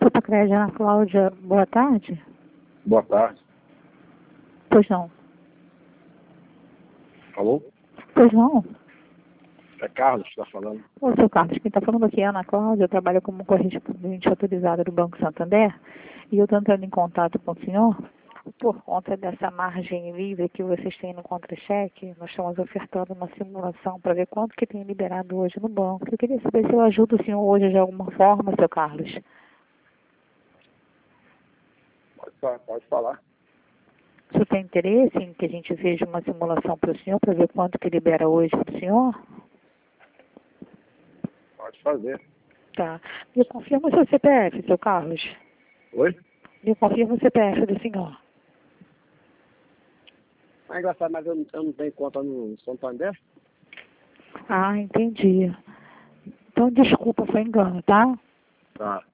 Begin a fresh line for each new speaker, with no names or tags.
Grupo Crédito Ana Cláudia, boa tarde.
Boa tarde.
Pois não.
Alô?
Pois não.
É Carlos que está falando.
Ô, seu Carlos, quem está falando aqui é Ana Cláudia, eu trabalho como correspondente autorizada do Banco Santander e eu estou entrando em contato com o senhor por conta dessa margem livre que vocês têm no contra-cheque. Nós estamos ofertando uma simulação para ver quanto que tem liberado hoje no banco. Eu queria saber se eu ajudo o senhor hoje de alguma forma, seu Carlos.
Pode falar.
O senhor tem interesse em que a gente veja uma simulação para o senhor para ver quanto que libera hoje para o senhor?
Pode fazer.
Tá. Me confirma o seu CPF, seu Carlos.
Oi?
Me confirma o CPF do senhor.
É engraçado, mas eu não tenho conta no Santander.
Ah, entendi. Então, desculpa, foi engano, tá?
Tá.